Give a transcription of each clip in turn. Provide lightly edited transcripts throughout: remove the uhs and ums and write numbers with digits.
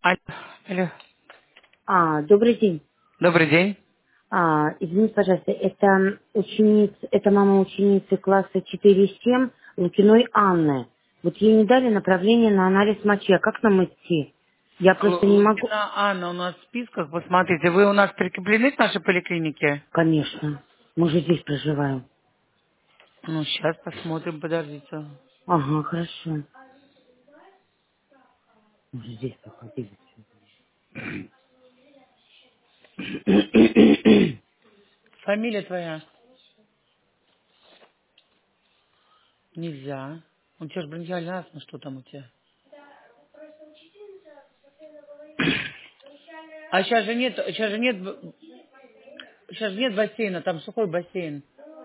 Алло. Алло. Добрый день. Добрый день. Извините, пожалуйста, это мама ученицы класса 4-7 Лукиной Анны. Вот ей не дали направление на анализ мочи. А как нам идти? Я просто не могу. Лукина Анна у нас в списках. Посмотрите, вы у нас прикреплены к нашей поликлинике? Конечно. Мы же здесь проживаем. Ну, сейчас посмотрим, подождите. Ага, хорошо. Мы же здесь проходили. Фамилия твоя? Нельзя. У тебя же бронхиальная астма, что там у тебя? А сейчас же нет бассейна, там сухой бассейн.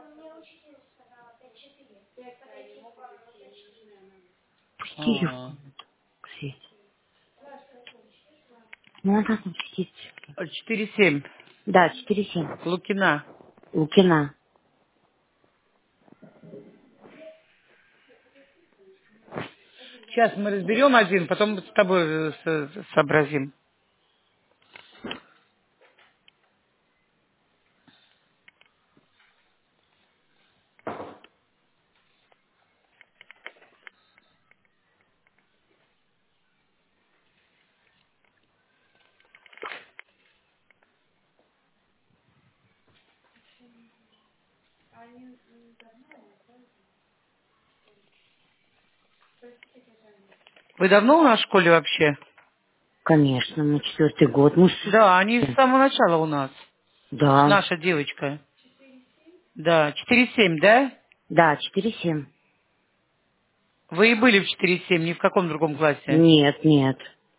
Пусти ее в А, комнату, Свет. Ну, она там сидит. 4-7. Да, 4-7. Лукина. Лукина. Сейчас мы разберем один, потом с тобой сообразим. Вы давно у нас в школе вообще? Конечно, на 4-й год. Мы Да, они с самого начала у нас. Да. Наша девочка. Да, 4-7, да? Да, 4-7. Вы и были в 4-7, ни в каком другом классе. Нет, нет.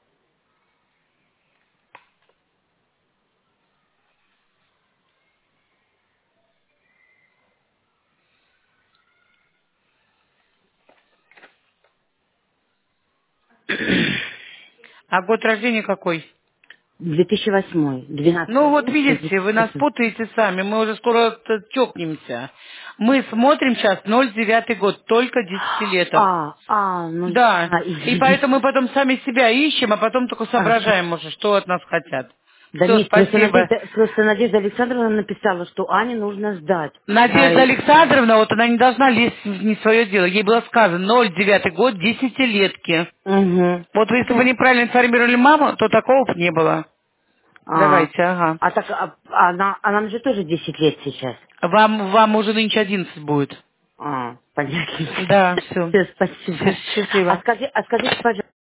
А год рождения какой? 2008. 12 Ну вот месяца видите, вы нас 2008. путаете сами, мы уже скоро чокнемся. Мы смотрим сейчас 09 год, только десятилеток. Ну, Да, и извините. поэтому мы потом сами себя ищем, а потом только Ага. соображаем уже, что от нас хотят. Да Все, нет, просто спасибо. Надежда Александровна написала, что Ане нужно сдать. Надежда Александровна, вот она не должна лезть не в свое дело. Ей было сказано 09 год, десятилетки. Угу. Вот если бы Ну, неправильно информировали маму, то такого бы не было. а, Давайте, ага. а нам же тоже 10 лет сейчас. Вам уже нынче 11 будет. Понятно. Да, все. Все, спасибо. Счастливо. А скажите, пожалуйста,